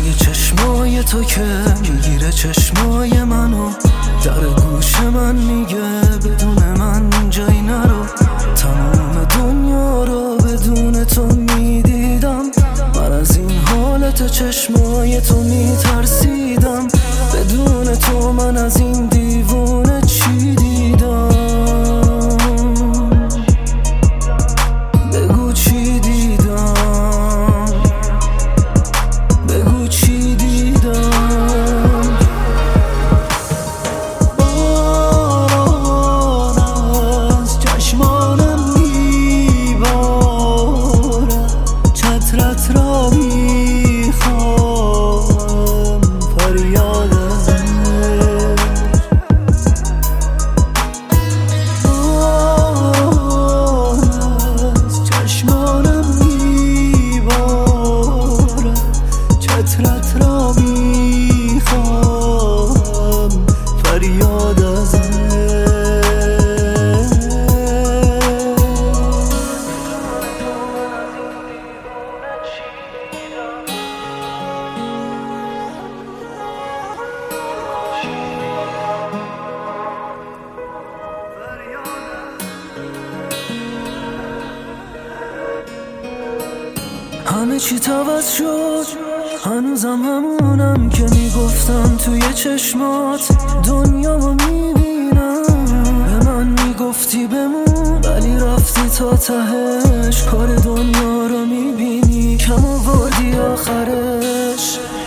رنگ چشمای تو که میگیره چشمای منو، در گوش من میگه بدون من جایی نرو. تمام دنیا رو بدون تو میدیدم، من از این حالت چشمای تو میترسیدم. بدون تو من از این دیوونه چی دیدم؟ بگو چی دیدم، بگو چی دیدم. باران از چشمانم میباره، چترت را میخوام فریادم. چترت را میخوام فریاد ازت. همه چی عوض شد، هنوزم همونم که میگفتم توی چشمات دنیا رو میبینم. به من میگفتی بمون ولی رفتی تا تهش، کار دنیا رو میبینی کم آوردی آخرش.